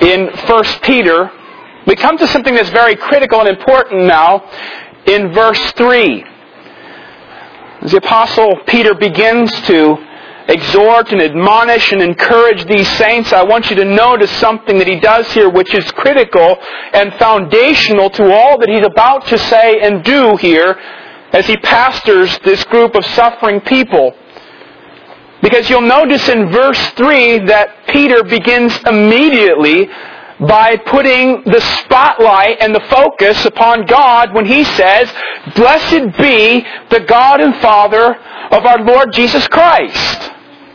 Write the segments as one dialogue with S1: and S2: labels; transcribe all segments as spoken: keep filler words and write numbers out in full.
S1: in First Peter, we come to something that's very critical and important now in verse three. As the Apostle Peter begins to exhort and admonish and encourage these saints, I want you to notice something that he does here which is critical and foundational to all that he's about to say and do here as he pastors this group of suffering people. Because you'll notice in verse three that Peter begins immediately by putting the spotlight and the focus upon God when he says, "Blessed be the God and Father of our Lord Jesus Christ."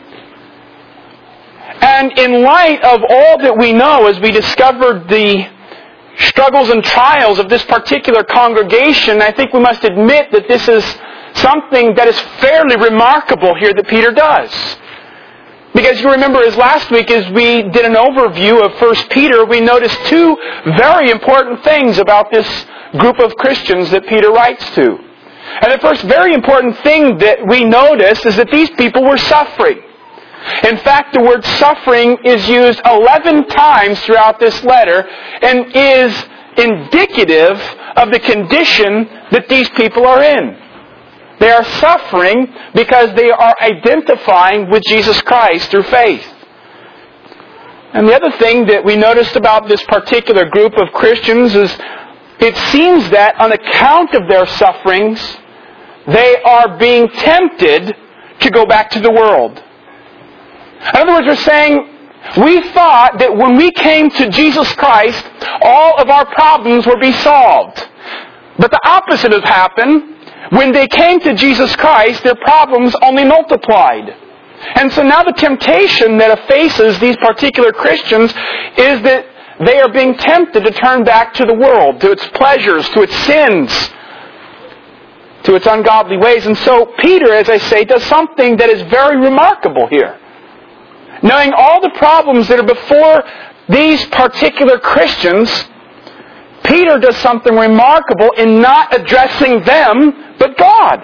S1: And in light of all that we know as we discovered the struggles and trials of this particular congregation, I think we must admit that this is something that is fairly remarkable here that Peter does. Because you remember as last week as we did an overview of First Peter, we noticed two very important things about this group of Christians that Peter writes to. And the first very important thing that we notice is that these people were suffering. In fact, the word suffering is used eleven times throughout this letter and is indicative of the condition that these people are in. They are suffering because they are identifying with Jesus Christ through faith. And the other thing that we noticed about this particular group of Christians is it seems that on account of their sufferings, they are being tempted to go back to the world. In other words, we're saying, we thought that when we came to Jesus Christ, all of our problems would be solved. But the opposite has happened. When they came to Jesus Christ, their problems only multiplied. And so now the temptation that faces these particular Christians is that they are being tempted to turn back to the world, to its pleasures, to its sins, to its ungodly ways. And so Peter, as I say, does something that is very remarkable here. Knowing all the problems that are before these particular Christians, Peter does something remarkable in not addressing them, but God.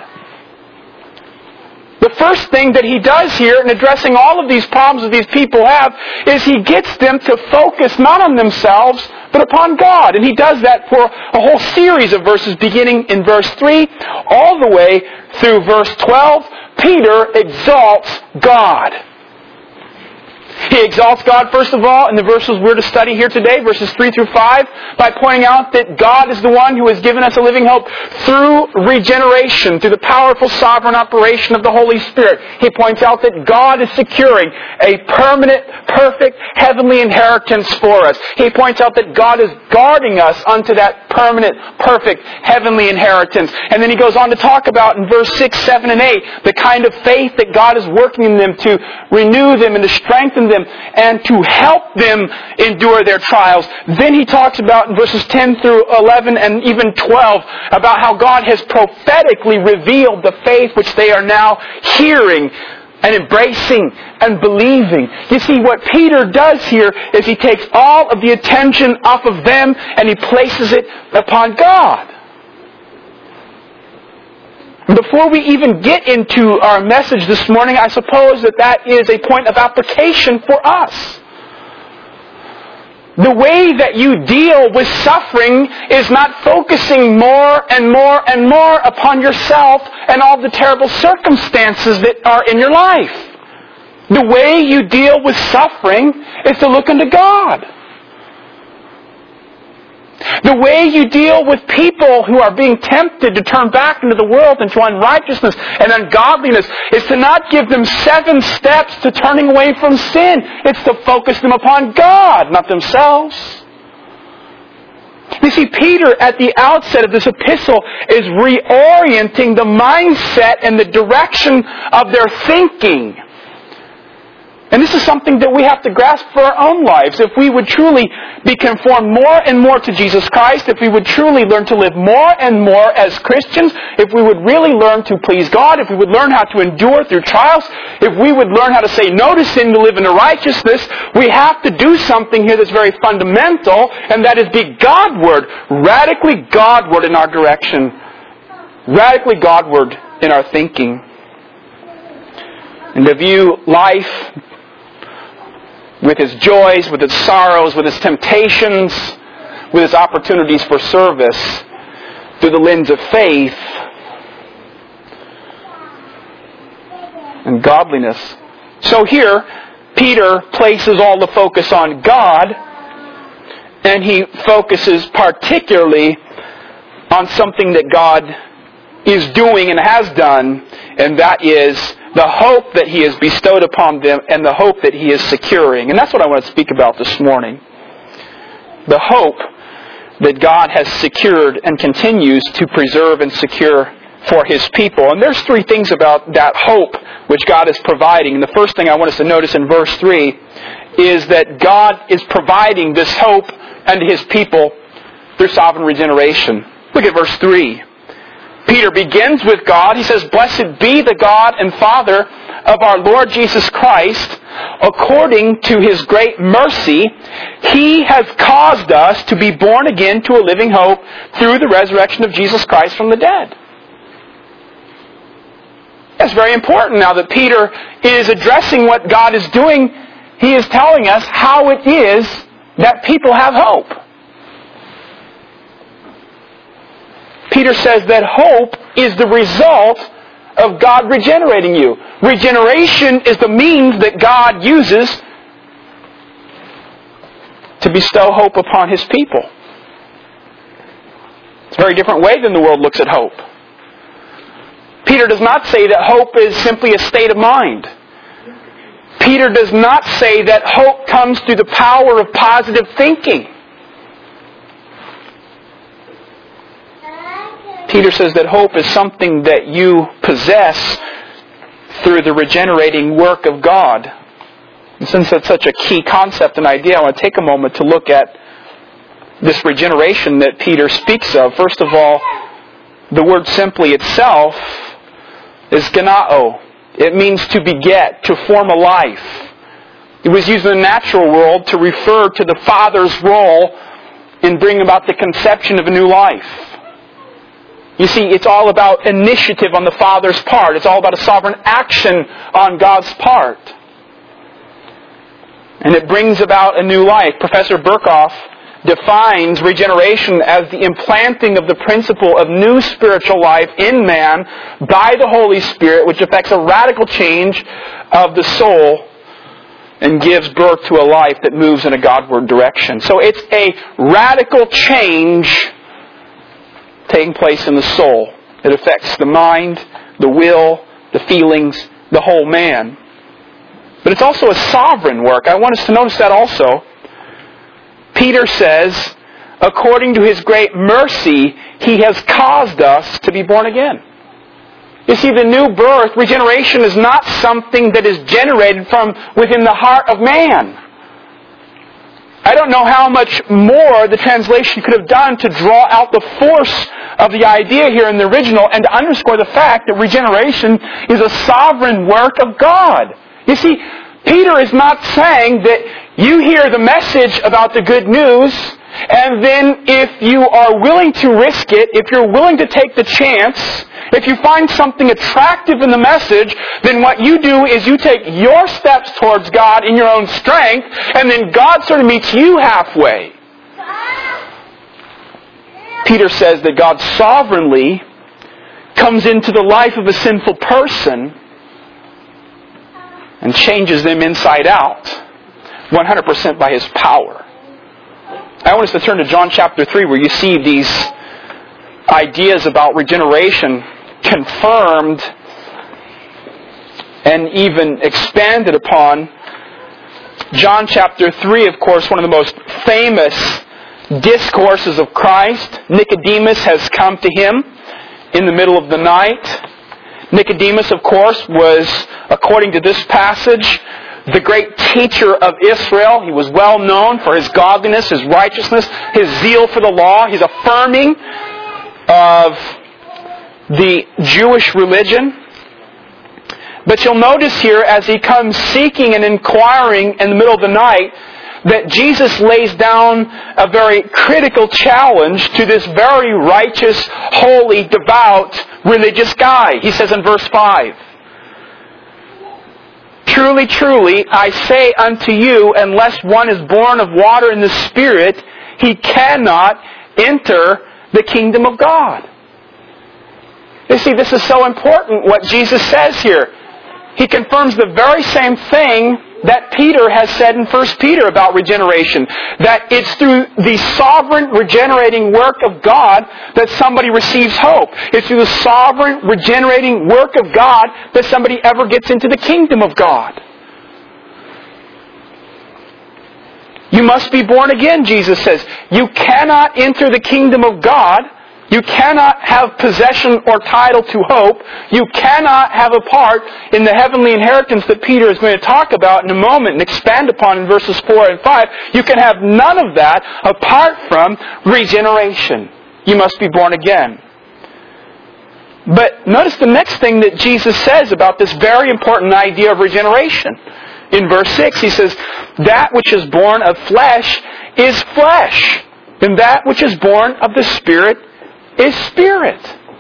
S1: The first thing that he does here in addressing all of these problems that these people have is he gets them to focus not on themselves, but upon God. And he does that for a whole series of verses beginning in verse three all the way through verse twelve. Peter exalts God. He exalts God, first of all, in the verses we're to study here today, verses three through five, by pointing out that God is the one who has given us a living hope through regeneration, through the powerful sovereign operation of the Holy Spirit. He points out that God is securing a permanent, perfect, heavenly inheritance for us. He points out that God is guarding us unto that permanent, perfect, heavenly inheritance. And then he goes on to talk about in verse six, seven, and eight, the kind of faith that God is working in them to renew them and to strengthen them and to help them endure their trials. Then he talks about in verses ten through eleven and even twelve about how God has prophetically revealed the faith which they are now hearing and embracing and believing. You see, what Peter does here is he takes all of the attention off of them and he places it upon God. Before we even get into our message this morning, I suppose that that is a point of application for us. The way that you deal with suffering is not focusing more and more and more upon yourself and all the terrible circumstances that are in your life. The way you deal with suffering is to look unto God. The way you deal with people who are being tempted to turn back into the world into unrighteousness and ungodliness is to not give them seven steps to turning away from sin. It's to focus them upon God, not themselves. You see, Peter, at the outset of this epistle, is reorienting the mindset and the direction of their thinking. And this is something that we have to grasp for our own lives. If we would truly be conformed more and more to Jesus Christ, if we would truly learn to live more and more as Christians, if we would really learn to please God, if we would learn how to endure through trials, if we would learn how to say no to sin to live in righteousness, we have to do something here that's very fundamental, and that is be Godward, radically Godward in our direction, radically Godward in our thinking. And to view life with his joys, with his sorrows, with his temptations, with his opportunities for service through the lens of faith and godliness. So here, Peter places all the focus on God, and he focuses particularly on something that God is doing and has done, and that is the hope that he has bestowed upon them and the hope that he is securing. And that's what I want to speak about this morning. The hope that God has secured and continues to preserve and secure for his people. And there's three things about that hope which God is providing. And the first thing I want us to notice in verse three is that God is providing this hope unto his people through sovereign regeneration. Look at verse three. Peter begins with God. He says, "Blessed be the God and Father of our Lord Jesus Christ. According to his great mercy, he has caused us to be born again to a living hope through the resurrection of Jesus Christ from the dead." That's very important now that Peter is addressing what God is doing. He is telling us how it is that people have hope. Peter says that hope is the result of God regenerating you. Regeneration is the means that God uses to bestow hope upon his people. It's a very different way than the world looks at hope. Peter does not say that hope is simply a state of mind. Peter does not say that hope comes through the power of positive thinking. Peter says that hope is something that you possess through the regenerating work of God. And since that's such a key concept and idea, I want to take a moment to look at this regeneration that Peter speaks of. First of all, the word simply itself is genao. It means to beget, to form a life. It was used in the natural world to refer to the Father's role in bringing about the conception of a new life. You see, it's all about initiative on the Father's part. It's all about a sovereign action on God's part. And it brings about a new life. Professor Berkhoff defines regeneration as the implanting of the principle of new spiritual life in man by the Holy Spirit, which affects a radical change of the soul and gives birth to a life that moves in a Godward direction. So it's a radical change taking place in the soul. It affects the mind, the will, the feelings, the whole man. But it's also a sovereign work. I want us to notice that also. Peter says, according to his great mercy, he has caused us to be born again. You see, the new birth, regeneration, is not something that is generated from within the heart of man. I don't know how much more the translation could have done to draw out the force of the idea here in the original and to underscore the fact that regeneration is a sovereign work of God. You see, Peter is not saying that you hear the message about the good news, and then if you are willing to risk it, if you're willing to take the chance, if you find something attractive in the message, then what you do is you take your steps towards God in your own strength, and then God sort of meets you halfway. Peter says that God sovereignly comes into the life of a sinful person and changes them inside out, one hundred percent by his power. I want us to turn to John chapter three, where you see these ideas about regeneration confirmed and even expanded upon. John chapter three, of course, one of the most famous discourses of Christ. Nicodemus has come to him in the middle of the night. Nicodemus, of course, was, according to this passage, the great teacher of Israel. He was well known for his godliness, his righteousness, his zeal for the law, his affirming of the Jewish religion. But you'll notice here, as he comes seeking and inquiring in the middle of the night, that Jesus lays down a very critical challenge to this very righteous, holy, devout, religious guy. He says in verse five, Truly, truly, I say unto you, unless one is born of water and the Spirit, he cannot enter the kingdom of God. You see, this is so important what Jesus says here. He confirms the very same thing that Peter has said in First Peter about regeneration. That it's through the sovereign regenerating work of God that somebody receives hope. It's through the sovereign regenerating work of God that somebody ever gets into the kingdom of God. You must be born again, Jesus says. You cannot enter the kingdom of God. You cannot have possession or title to hope. You cannot have a part in the heavenly inheritance that Peter is going to talk about in a moment and expand upon in verses four and five. You can have none of that apart from regeneration. You must be born again. But notice the next thing that Jesus says about this very important idea of regeneration. In verse six, he says, that which is born of flesh is flesh, and that which is born of the Spirit is Spirit.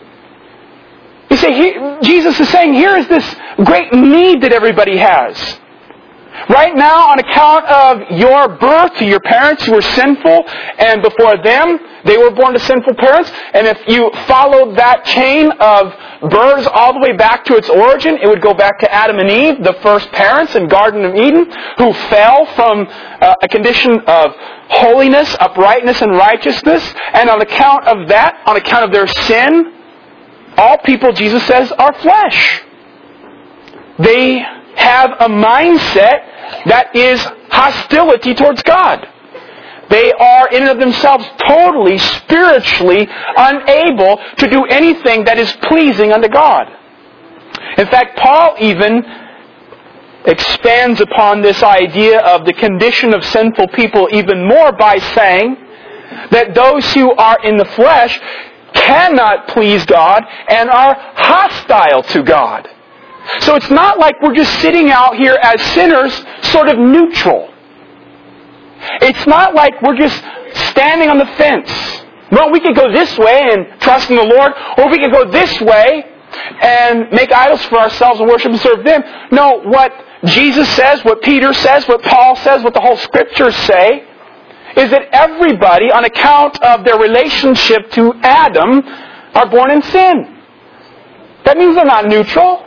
S1: You see, he, Jesus is saying, here is this great need that everybody has. Right now, on account of your birth to your parents who were sinful, and before them, they were born to sinful parents, and if you followed that chain of births all the way back to its origin, it would go back to Adam and Eve, the first parents in Garden of Eden, who fell from uh, a condition of holiness, uprightness, and righteousness, and on account of that, on account of their sin, all people, Jesus says, are flesh. They have a mindset that is hostility towards God. They are in and of themselves totally, spiritually unable to do anything that is pleasing unto God. In fact, Paul even expands upon this idea of the condition of sinful people even more by saying that those who are in the flesh cannot please God and are hostile to God. So it's not like we're just sitting out here as sinners, sort of neutral. It's not like we're just standing on the fence. Well, we could go this way and trust in the Lord, or we could go this way and make idols for ourselves and worship and serve them. No, what Jesus says, what Peter says, what Paul says, what the whole Scriptures say, is that everybody, on account of their relationship to Adam, are born in sin. That means they're not neutral.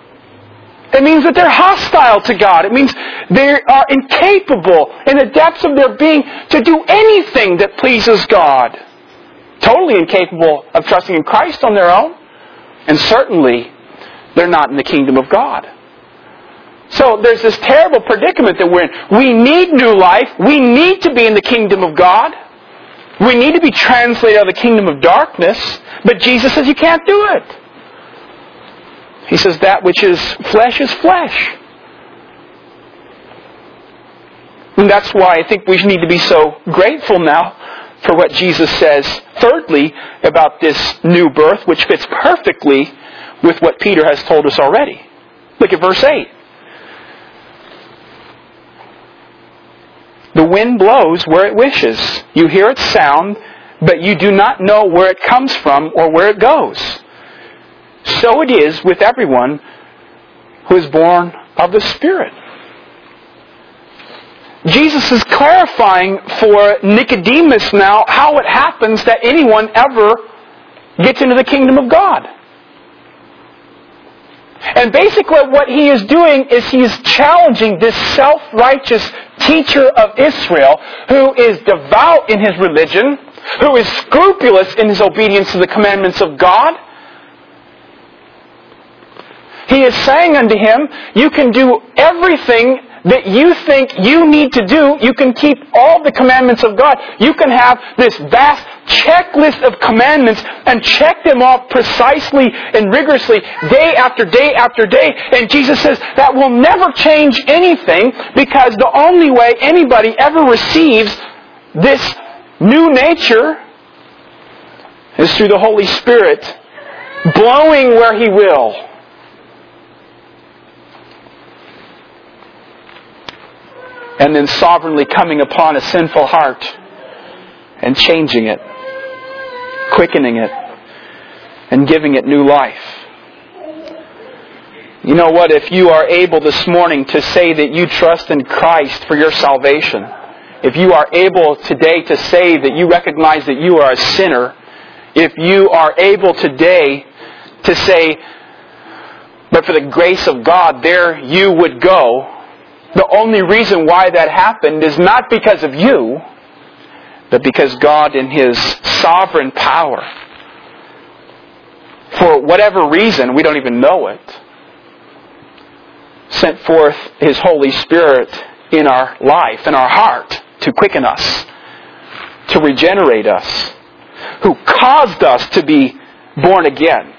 S1: It means that they're hostile to God. It means they are incapable in the depths of their being to do anything that pleases God. Totally incapable of trusting in Christ on their own. And certainly, they're not in the kingdom of God. So there's this terrible predicament that we're in. We need new life. We need to be in the kingdom of God. We need to be translated out of the kingdom of darkness. But Jesus says you can't do it. He says that which is flesh is flesh. And that's why I think we need to be so grateful now for what Jesus says, thirdly, about this new birth, which fits perfectly with what Peter has told us already. Look at verse eight. The wind blows where it wishes. You hear its sound, but you do not know where it comes from or where it goes. So it is with everyone who is born of the Spirit. Jesus is clarifying for Nicodemus now how it happens that anyone ever gets into the kingdom of God. And basically what he is doing is he is challenging this self-righteous teacher of Israel who is devout in his religion, who is scrupulous in his obedience to the commandments of God. He is saying unto him, you can do everything that you think you need to do. You can keep all the commandments of God. You can have this vast checklist of commandments and check them off precisely and rigorously day after day after day. And Jesus says that will never change anything, because the only way anybody ever receives this new nature is through the Holy Spirit blowing where He will. And then sovereignly coming upon a sinful heart and changing it, quickening it, and giving it new life. You know what? If you are able this morning to say that you trust in Christ for your salvation, if you are able today to say that you recognize that you are a sinner, if you are able today to say, but for the grace of God, there you would go, the only reason why that happened is not because of you, but because God in His sovereign power, for whatever reason, we don't even know it, sent forth His Holy Spirit in our life, in our heart, to quicken us, to regenerate us, who caused us to be born again.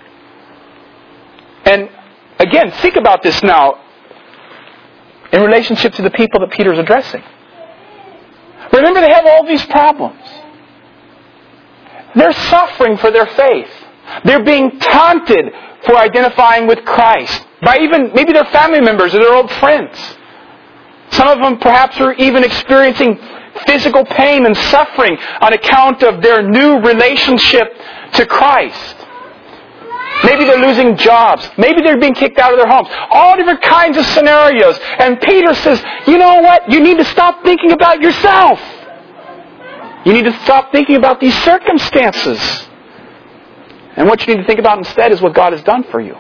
S1: And again, think about this now in relationship to the people that Peter's addressing. Remember, they have all these problems. They're suffering for their faith. They're being taunted for identifying with Christ by even maybe their family members or their old friends. Some of them perhaps are even experiencing physical pain and suffering on account of their new relationship to Christ. Maybe they're losing jobs. Maybe they're being kicked out of their homes. All different kinds of scenarios. And Peter says, you know what? You need to stop thinking about yourself. You need to stop thinking about these circumstances. And what you need to think about instead is what God has done for you.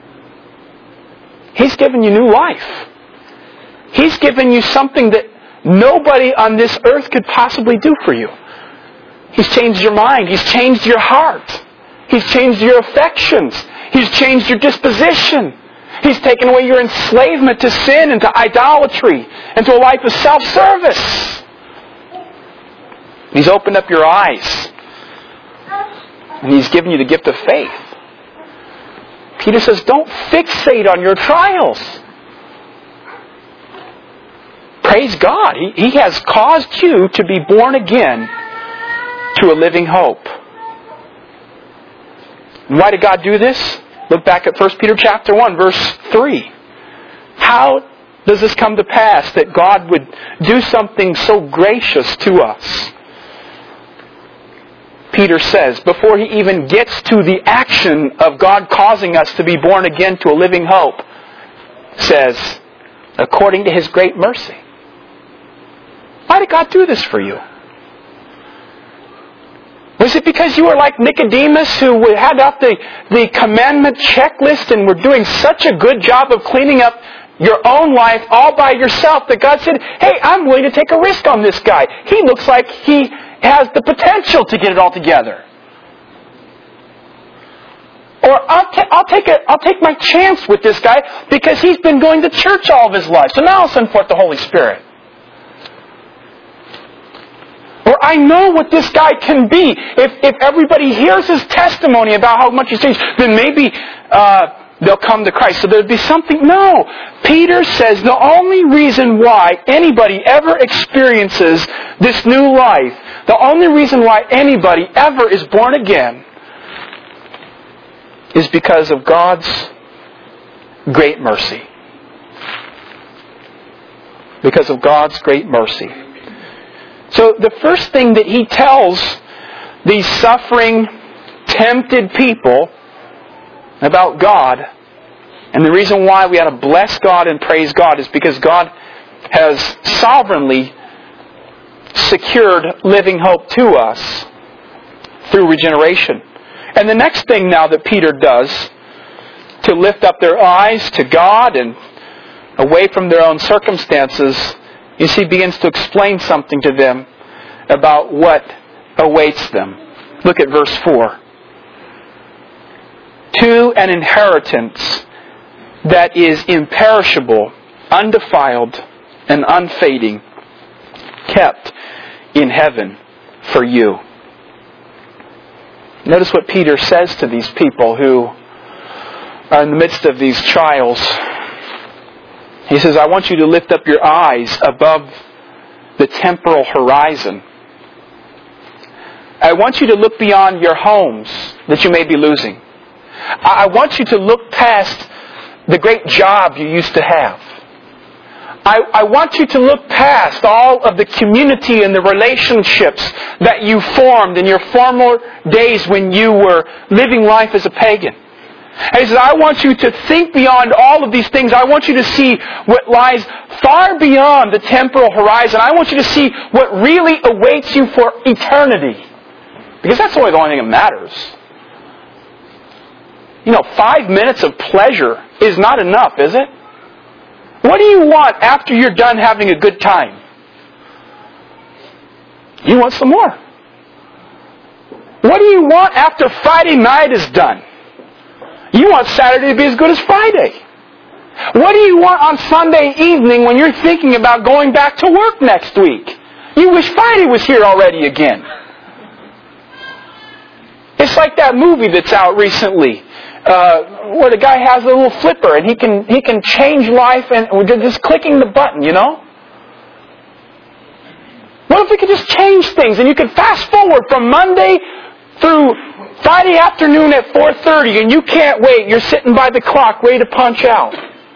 S1: He's given you new life. He's given you something that nobody on this earth could possibly do for you. He's changed your mind. He's changed your heart. He's changed your affections. He's changed your disposition. He's taken away your enslavement to sin and to idolatry and to a life of self-service. He's opened up your eyes. And He's given you the gift of faith. Peter says, don't fixate on your trials. Praise God. He, he has caused you to be born again to a living hope. And why did God do this? Look back at First Peter chapter one, verse three. How does this come to pass that God would do something so gracious to us? Peter says, before he even gets to the action of God causing us to be born again to a living hope, says, according to His great mercy. Why did God do this for you? Was it because you were like Nicodemus who had up the, the commandment checklist and were doing such a good job of cleaning up your own life all by yourself that God said, hey, I'm willing to take a risk on this guy. He looks like he has the potential to get it all together. Or I'll, ta- I'll, take a, I'll take my chance with this guy because he's been going to church all of his life. So now I'll send forth the Holy Spirit. Or I know what this guy can be. If if everybody hears his testimony about how much he's changed, then maybe uh, they'll come to Christ. So there'd be something. No. Peter says the only reason why anybody ever experiences this new life, the only reason why anybody ever is born again, is because of God's great mercy. Because of God's great mercy. So the first thing that he tells these suffering, tempted people about God, and the reason why we ought to bless God and praise God, is because God has sovereignly secured living hope to us through regeneration. And the next thing now that Peter does to lift up their eyes to God and away from their own circumstances, you see, begins to explain something to them about what awaits them. Look at verse four. To an inheritance that is imperishable, undefiled, and unfading, kept in heaven for you. Notice what Peter says to these people who are in the midst of these trials. He says, I want you to lift up your eyes above the temporal horizon. I want you to look beyond your homes that you may be losing. I want you to look past the great job you used to have. I, I want you to look past all of the community and the relationships that you formed in your former days when you were living life as a pagan. And He says, I want you to think beyond all of these things. I want you to see what lies far beyond the temporal horizon. I want you to see what really awaits you for eternity. Because that's really the only thing that matters. You know, five minutes of pleasure is not enough, is it? What do you want after you're done having a good time? You want some more. What do you want after Friday night is done? You want Saturday to be as good as Friday. What do you want on Sunday evening when you're thinking about going back to work next week? You wish Friday was here already again. It's like that movie that's out recently, uh, where the guy has a little flipper and he can he can change life and we're just clicking the button, you know? What if we could just change things and you could fast forward from Monday through Friday afternoon at four thirty and you can't wait. You're sitting by the clock ready to punch out.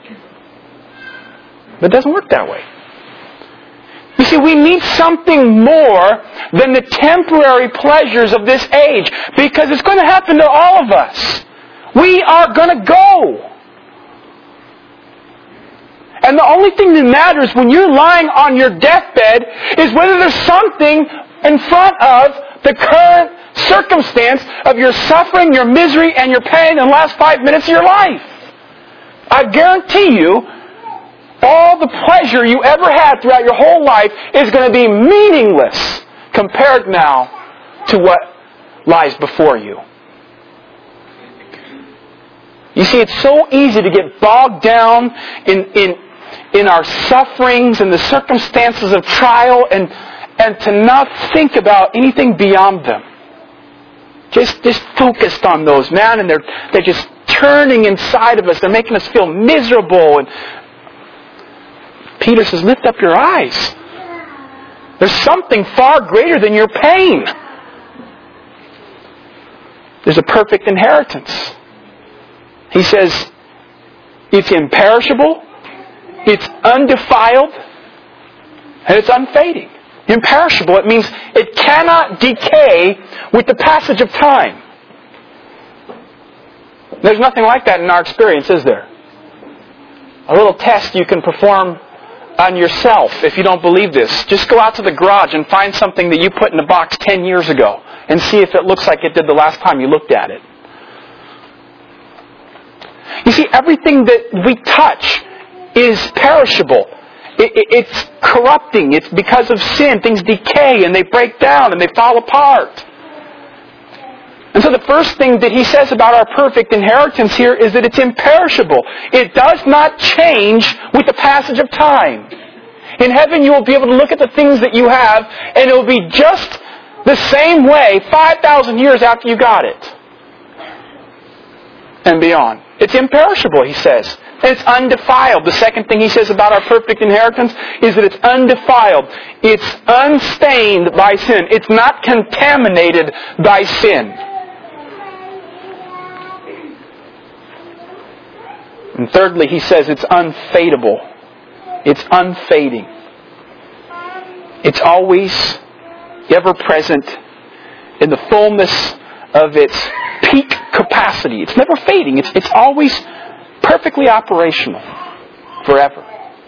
S1: But it doesn't work that way. You see, we need something more than the temporary pleasures of this age, because it's going to happen to all of us. We are going to go. And the only thing that matters when you're lying on your deathbed is whether there's something in front of the current circumstance of your suffering, your misery, and your pain in the last five minutes of your life. I guarantee you, all the pleasure you ever had throughout your whole life is going to be meaningless compared now to what lies before you. You see, it's so easy to get bogged down in, in, in our sufferings and the circumstances of trial and, and to not think about anything beyond them. Just, just focused on those, man, and they're, they're just turning inside of us. They're making us feel miserable. And Peter says, lift up your eyes. There's something far greater than your pain. There's a perfect inheritance. He says, it's imperishable, it's undefiled, and it's unfading. Imperishable, it means it cannot decay with the passage of time. There's nothing like that in our experience, is there? A little test you can perform on yourself if you don't believe this. Just go out to the garage and find something that you put in a box ten years ago and see if it looks like it did the last time you looked at it. You see, everything that we touch is perishable. It, it, it's corrupting. It's because of sin. Things decay and they break down and they fall apart. And so the first thing that he says about our perfect inheritance here is that it's imperishable. It does not change with the passage of time. In heaven you will be able to look at the things that you have and it will be just the same way five thousand years after you got it. And beyond. It's imperishable, he says. And it's undefiled. The second thing he says about our perfect inheritance is that it's undefiled. It's unstained by sin. It's not contaminated by sin. And thirdly, he says it's unfadable. It's unfading. It's always ever present in the fullness of its peak capacity. It's never fading. It's, it's always perfectly operational forever.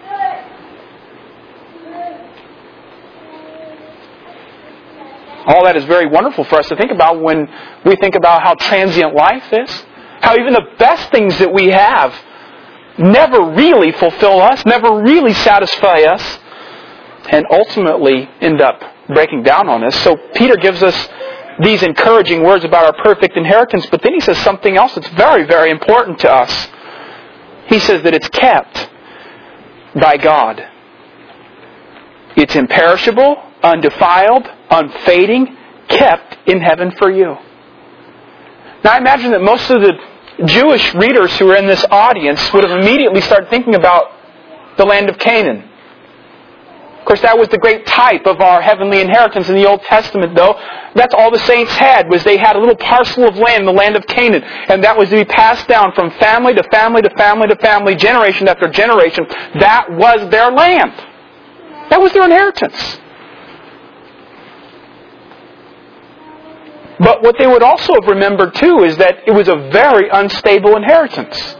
S1: All that is very wonderful for us to think about when we think about how transient life is. How even the best things that we have never really fulfill us, never really satisfy us, and ultimately end up breaking down on us. So Peter gives us these encouraging words about our perfect inheritance, but then he says something else that's very, very important to us. He says that it's kept by God. It's imperishable, undefiled, unfading, kept in heaven for you. Now I imagine that most of the Jewish readers who were in this audience would have immediately started thinking about the land of Canaan. Of course, that was the great type of our heavenly inheritance in the Old Testament, though. That's all the saints had, was they had a little parcel of land in the land of Canaan. And that was to be passed down from family to family to family to family, generation after generation. That was their land. That was their inheritance. But what they would also have remembered too is that it was a very unstable inheritance.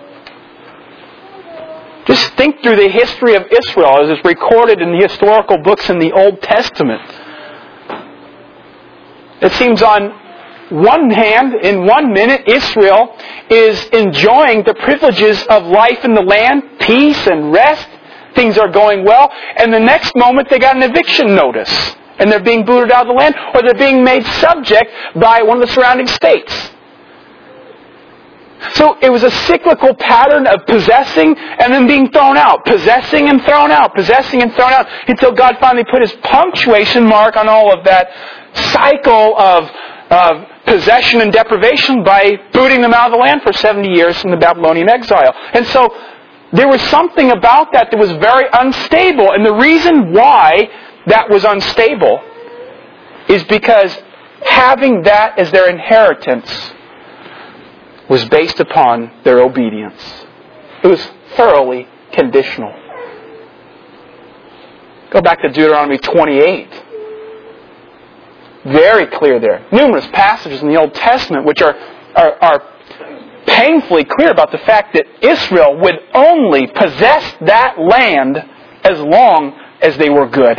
S1: Just think through the history of Israel as it's recorded in the historical books in the Old Testament. It seems on one hand, in one minute, Israel is enjoying the privileges of life in the land, peace and rest. Things are going well. And the next moment they got an eviction notice. And they're being booted out of the land, or they're being made subject by one of the surrounding states. So it was a cyclical pattern of possessing and then being thrown out. Possessing and thrown out. Possessing and thrown out. Until God finally put His punctuation mark on all of that cycle of, of possession and deprivation by booting them out of the land for seventy years in the Babylonian exile. And so there was something about that that was very unstable. And the reason why that was unstable is because having that as their inheritance was based upon their obedience. It was thoroughly conditional. Go back to Deuteronomy twenty-eight. Very clear there. Numerous passages in the Old Testament which are, are, are painfully clear about the fact that Israel would only possess that land as long as they were good.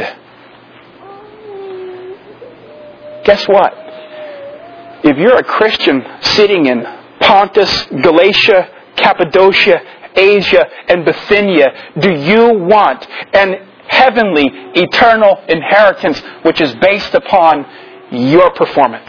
S1: Guess what? If you're a Christian sitting in Pontus, Galatia, Cappadocia, Asia, and Bithynia, do you want an heavenly, eternal inheritance which is based upon your performance?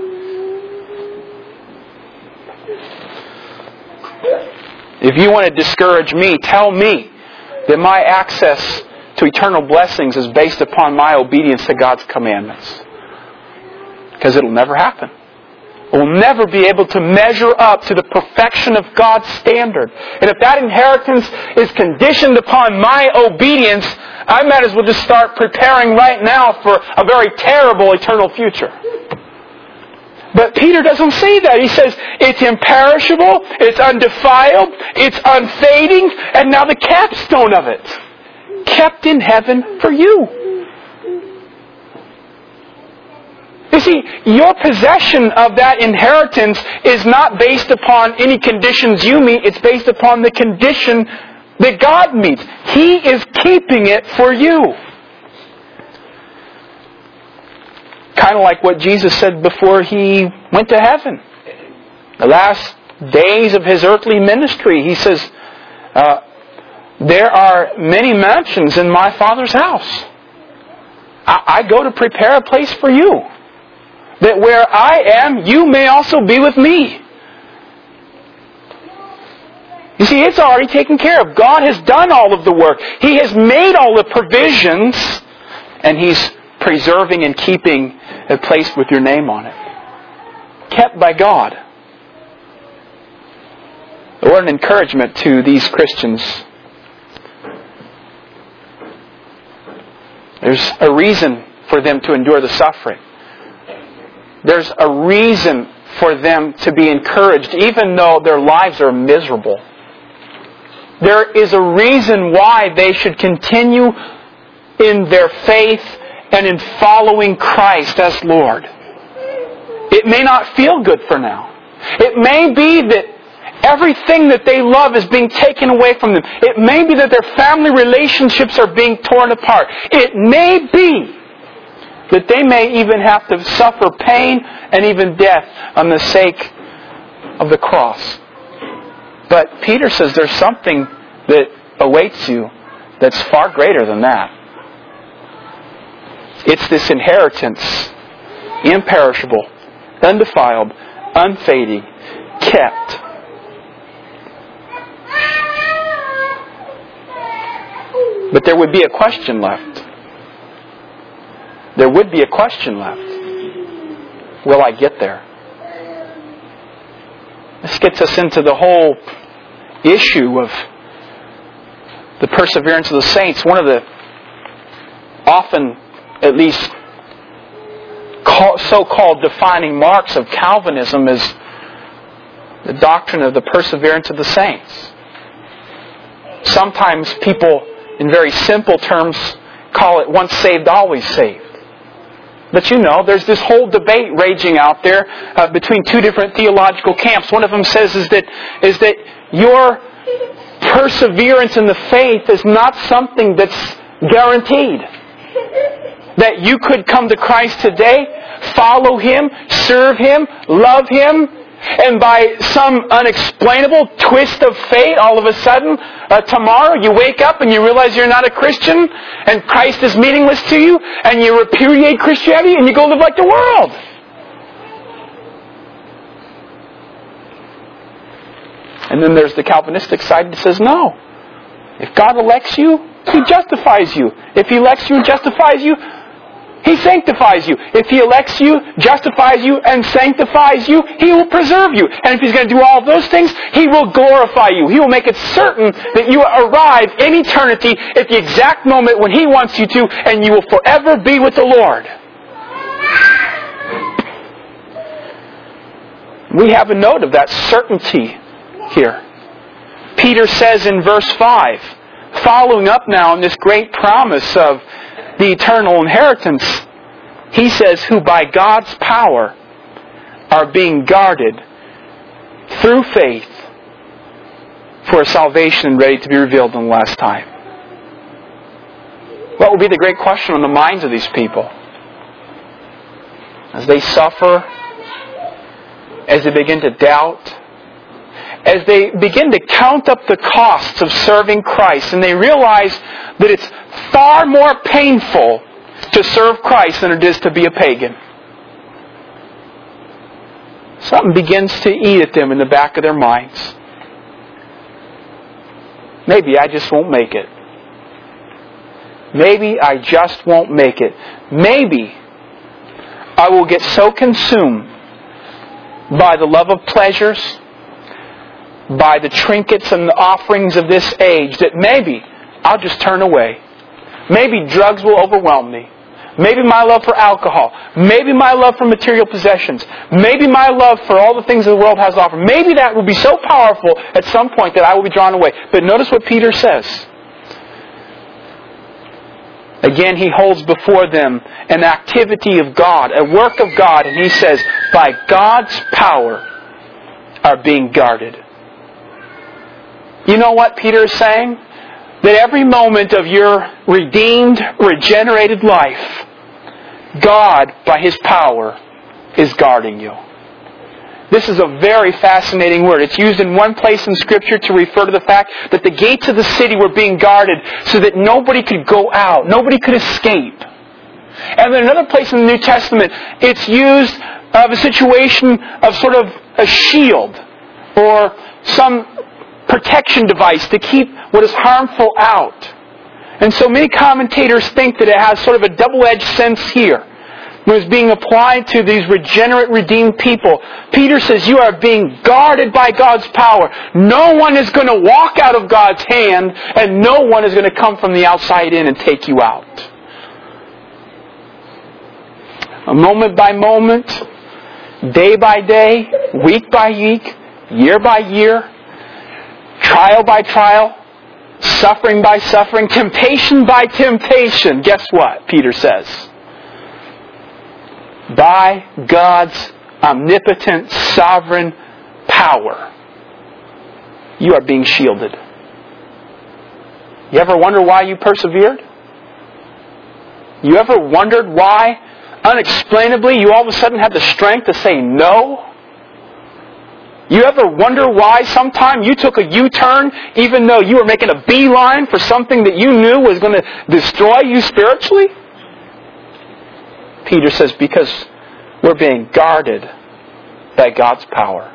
S1: If you want to discourage me, tell me that my access to eternal blessings is based upon my obedience to God's commandments. Because it'll never happen. We'll never be able to measure up to the perfection of God's standard. And if that inheritance is conditioned upon my obedience, I might as well just start preparing right now for a very terrible eternal future. But Peter doesn't say that. He says it's imperishable, it's undefiled, it's unfading, and now the capstone of it. Kept in heaven for you. You see, your possession of that inheritance is not based upon any conditions you meet. It's based upon the condition that God meets. He is keeping it for you. Kind of like what Jesus said before He went to heaven. The last days of His earthly ministry, He says, uh, there are many mansions in my Father's house. I, I go to prepare a place for you, that where I am, you may also be with me. You see, it's already taken care of. God has done all of the work. He has made all the provisions, and He's preserving and keeping a place with your name on it. Kept by God. What an encouragement to these Christians. There's a reason for them to endure the suffering. There's a reason for them to be encouraged, even though their lives are miserable. There is a reason why they should continue in their faith and in following Christ as Lord. It may not feel good for now. It may be that everything that they love is being taken away from them. It may be that their family relationships are being torn apart. It may be that they may even have to suffer pain and even death on the sake of the cross. But Peter says there's something that awaits you that's far greater than that. It's this inheritance, imperishable, undefiled, unfading, kept. But there would be a question left. There would be a question left. Will I get there? This gets us into the whole issue of the perseverance of the saints. One of the often, at least, so-called defining marks of Calvinism is the doctrine of the perseverance of the saints. Sometimes people, in very simple terms, call it once saved, always saved. But you know, there's this whole debate raging out there uh, between two different theological camps. One of them says is that is that your perseverance in the faith is not something that's guaranteed. That you could come to Christ today, follow Him, serve Him, love Him, and by some unexplainable twist of fate, all of a sudden, uh, tomorrow you wake up and you realize you're not a Christian, and Christ is meaningless to you, and you repudiate Christianity, and you go live like the world. And then there's the Calvinistic side that says, no. If God elects you, He justifies you. If He elects you and justifies you, He sanctifies you. If He elects you, justifies you, and sanctifies you, He will preserve you. And if He's going to do all of those things, He will glorify you. He will make it certain that you arrive in eternity at the exact moment when He wants you to, and you will forever be with the Lord. We have a note of that certainty here. Peter says in verse five, following up now on this great promise of the eternal inheritance, he says, who by God's power are being guarded through faith for a salvation ready to be revealed in the last time. What will be the great question on the minds of these people? As they suffer, as they begin to doubt, as they begin to count up the costs of serving Christ, and they realize that it's far more painful to serve Christ than it is to be a pagan. Something begins to eat at them in the back of their minds. Maybe I just won't make it. Maybe I just won't make it. Maybe I will get so consumed by the love of pleasures, by the trinkets and the offerings of this age, that maybe I'll just turn away. Maybe drugs will overwhelm me. Maybe my love for alcohol. Maybe my love for material possessions. Maybe my love for all the things the world has to offer. Maybe that will be so powerful at some point that I will be drawn away. But notice what Peter says. Again, he holds before them an activity of God, a work of God, and he says, by God's power are being guarded. You know what Peter is saying? That every moment of your redeemed, regenerated life, God, by His power, is guarding you. This is a very fascinating word. It's used in one place in Scripture to refer to the fact that the gates of the city were being guarded so that nobody could go out, nobody could escape. And then another place in the New Testament, it's used of a situation of sort of a shield or some protection device to keep what is harmful out. And so many commentators think that it has sort of a double-edged sense here when it's being applied to these regenerate, redeemed people. Peter says you are being guarded by God's power. No one is going to walk out of God's hand, and no one is going to come from the outside in and take you out. A moment by moment, day by day, week by week, year by year, trial by trial, suffering by suffering, temptation by temptation. Guess what? Peter says. By God's omnipotent, sovereign power, you are being shielded. You ever wonder why you persevered? You ever wondered why, unexplainably, you all of a sudden had the strength to say no? You ever wonder why sometime you took a U-turn even though you were making a beeline for something that you knew was going to destroy you spiritually? Peter says, because we're being guarded by God's power.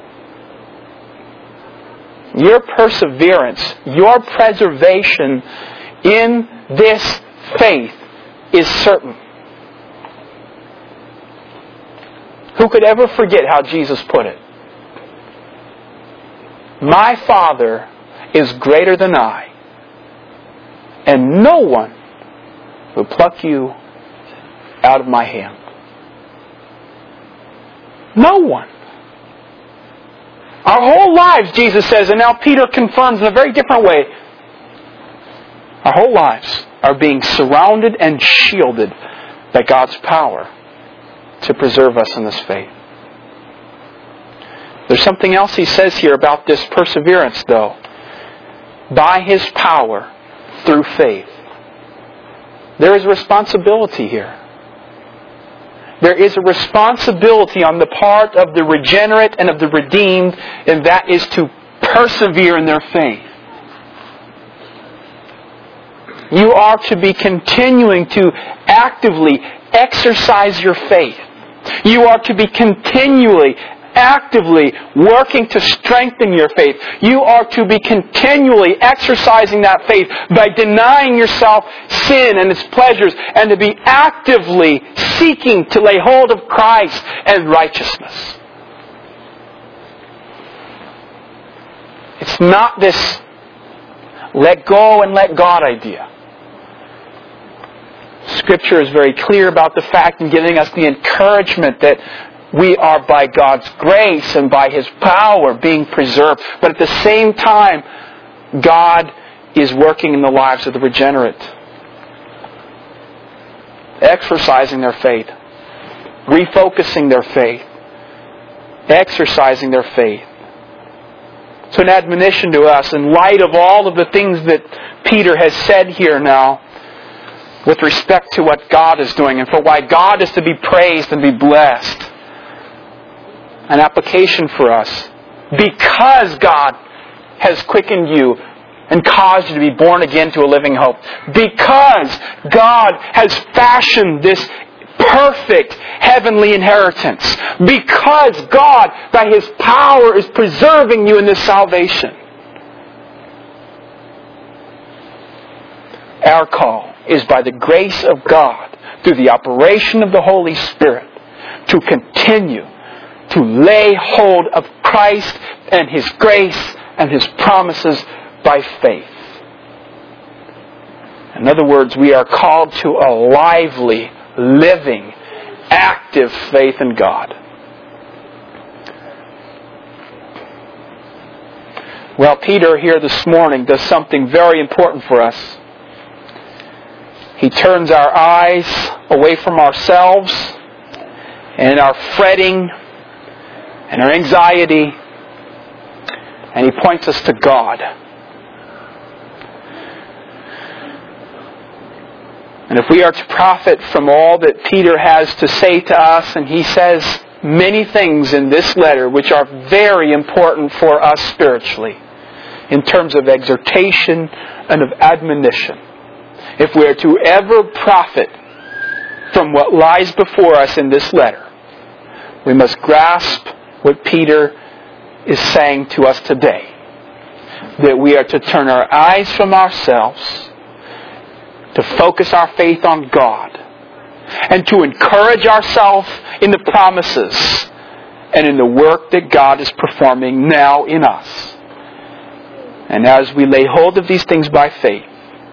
S1: Your perseverance, your preservation in this faith is certain. Who could ever forget how Jesus put it? My Father is greater than I, and no one will pluck you out of my hand. No one. Our whole lives, Jesus says, and now Peter confirms in a very different way, our whole lives are being surrounded and shielded by God's power to preserve us in this faith. There's something else he says here about this perseverance, though. By His power through faith. There is a responsibility here. There is a responsibility on the part of the regenerate and of the redeemed, and that is to persevere in their faith. You are to be continuing to actively exercise your faith. You are to be continually, actively working to strengthen your faith. You are to be continually exercising that faith by denying yourself sin and its pleasures, and to be actively seeking to lay hold of Christ and righteousness. It's not this let go and let God idea. Scripture is very clear about the fact in giving us the encouragement that we are by God's grace and by His power being preserved. But at the same time, God is working in the lives of the regenerate, exercising their faith, refocusing their faith, exercising their faith. So an admonition to us, in light of all of the things that Peter has said here now, with respect to what God is doing and for why God is to be praised and be blessed. An application for us. Because God has quickened you and caused you to be born again to a living hope. Because God has fashioned this perfect heavenly inheritance. Because God, by His power, is preserving you in this salvation. Our call is by the grace of God, through the operation of the Holy Spirit, to continue to lay hold of Christ and His grace and His promises by faith. In other words, we are called to a lively, living, active faith in God. Well, Peter here this morning does something very important for us. He turns our eyes away from ourselves and our fretting and our anxiety, and He points us to God. And if we are to profit from all that Peter has to say to us, and he says many things in this letter which are very important for us spiritually, in terms of exhortation and of admonition. If we are to ever profit from what lies before us in this letter, we must grasp what Peter is saying to us today. That we are to turn our eyes from ourselves, to focus our faith on God, and to encourage ourselves in the promises and in the work that God is performing now in us. And as we lay hold of these things by faith,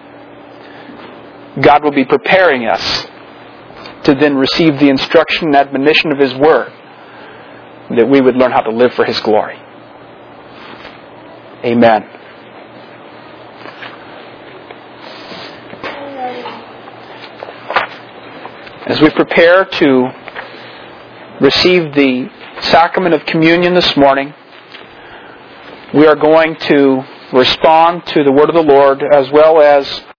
S1: God will be preparing us to then receive the instruction and admonition of His Word, that we would learn how to live for His glory. Amen. As we prepare to receive the sacrament of communion this morning, we are going to respond to the Word of the Lord as well as